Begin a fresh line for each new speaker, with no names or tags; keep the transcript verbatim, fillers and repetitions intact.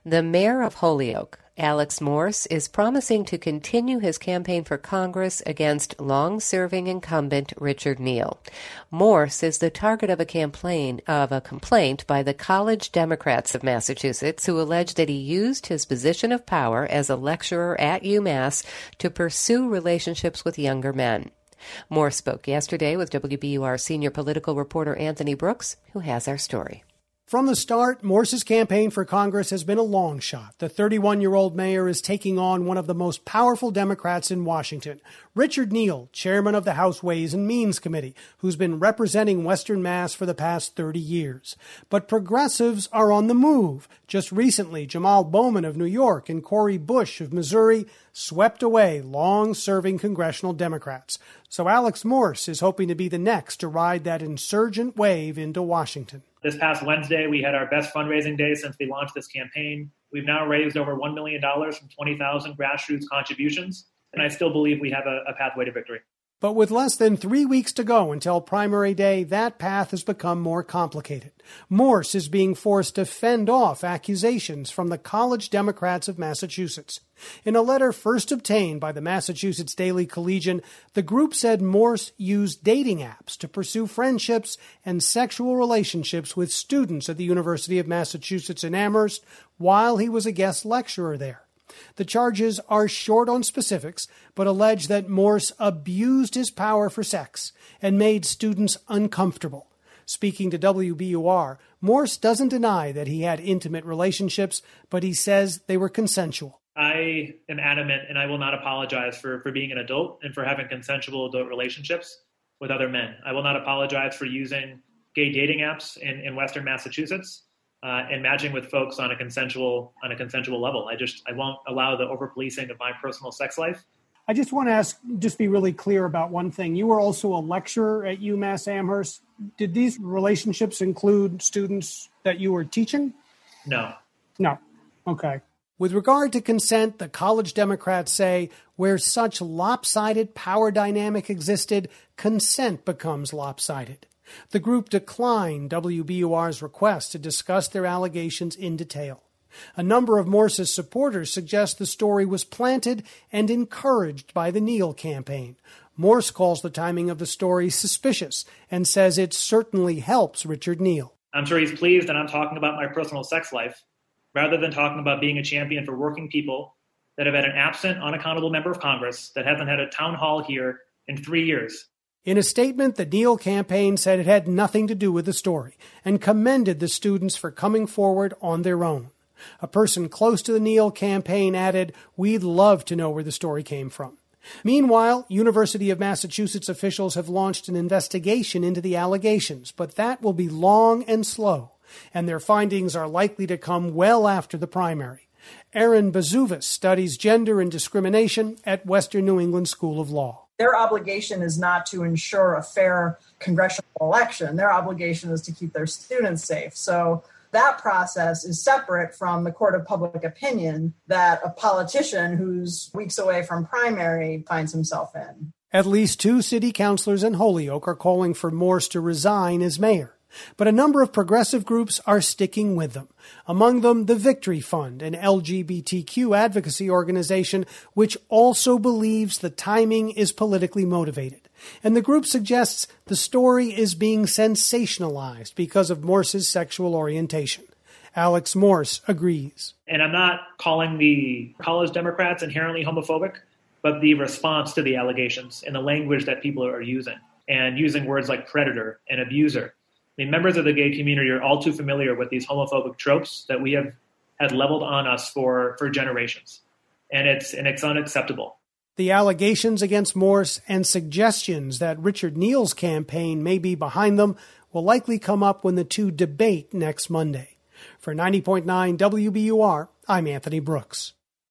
The mayor of Holyoke, Alex Morse, is promising to continue his campaign for Congress against long-serving incumbent Richard Neal. Morse is the target of a campaign of a complaint by the College Democrats of Massachusetts, who allege that he used his position of power as a lecturer at UMass to pursue relationships with younger men. Morse spoke yesterday with W B U R senior political reporter Anthony Brooks, who has our story.
From the start, Morse's campaign for Congress has been a long shot. The thirty-one-year-old mayor is taking on one of the most powerful Democrats in Washington, Richard Neal, chairman of the House Ways and Means Committee, who's been representing Western Mass for the past thirty years. But progressives are on the move. Just recently, Jamal Bowman of New York and Cori Bush of Missouri swept away long-serving congressional Democrats. So Alex Morse is hoping to be the next to ride that insurgent wave into Washington.
This past Wednesday, we had our best fundraising day since we launched this campaign. We've now raised over one million dollars from twenty thousand grassroots contributions, and I still believe we have a, a pathway to victory.
But with less than three weeks to go until primary day, that path has become more complicated. Morse is being forced to fend off accusations from the College Democrats of Massachusetts. In a letter first obtained by the Massachusetts Daily Collegian, the group said Morse used dating apps to pursue friendships and sexual relationships with students at the University of Massachusetts in Amherst while he was a guest lecturer there. The charges are short on specifics, but allege that Morse abused his power for sex and made students uncomfortable. Speaking to W B U R, Morse doesn't deny that he had intimate relationships, but he says they were consensual.
I am adamant, and I will not apologize for, for being an adult and for having consensual adult relationships with other men. I will not apologize for using gay dating apps in, in Western Massachusetts. Uh, and matching with folks on a consensual on a consensual level. I just I won't allow the over-policing of my personal sex life.
I just want to ask, just be really clear about one thing. You were also a lecturer at UMass Amherst. Did these relationships include students that you were teaching?
No.
No. Okay. With regard to consent, the college Democrats say where such lopsided power dynamic existed, consent becomes lopsided. The group declined W B U R's request to discuss their allegations in detail. A number of Morse's supporters suggest the story was planted and encouraged by the Neal campaign. Morse calls the timing of the story suspicious and says it certainly helps Richard Neal.
I'm sure he's pleased that I'm talking about my personal sex life rather than talking about being a champion for working people that have had an absent, unaccountable member of Congress that hasn't had a town hall here in three years.
In a statement, the Neal campaign said it had nothing to do with the story and commended the students for coming forward on their own. A person close to the Neal campaign added, "We'd love to know where the story came from." Meanwhile, University of Massachusetts officials have launched an investigation into the allegations, but that will be long and slow, and their findings are likely to come well after the primary. Erin Bazuvas studies gender and discrimination at Western New England School of Law.
Their obligation is not to ensure a fair congressional election. Their obligation is to keep their students safe. So that process is separate from the court of public opinion that a politician who's weeks away from primary finds himself in.
At least two city councilors in Holyoke are calling for Morse to resign as mayor. But a number of progressive groups are sticking with them. Among them, the Victory Fund, an L G B T Q advocacy organization which also believes the timing is politically motivated. And the group suggests the story is being sensationalized because of Morse's sexual orientation. Alex Morse agrees.
And I'm not calling the college Democrats inherently homophobic, but the response to the allegations and the language that people are using, and using words like predator and abuser. I mean, members of the gay community are all too familiar with these homophobic tropes that we have had leveled on us for, for generations. And it's and it's unacceptable.
The allegations against Morse and suggestions that Richard Neal's campaign may be behind them will likely come up when the two debate next Monday. For ninety point nine W B U R, I'm Anthony Brooks.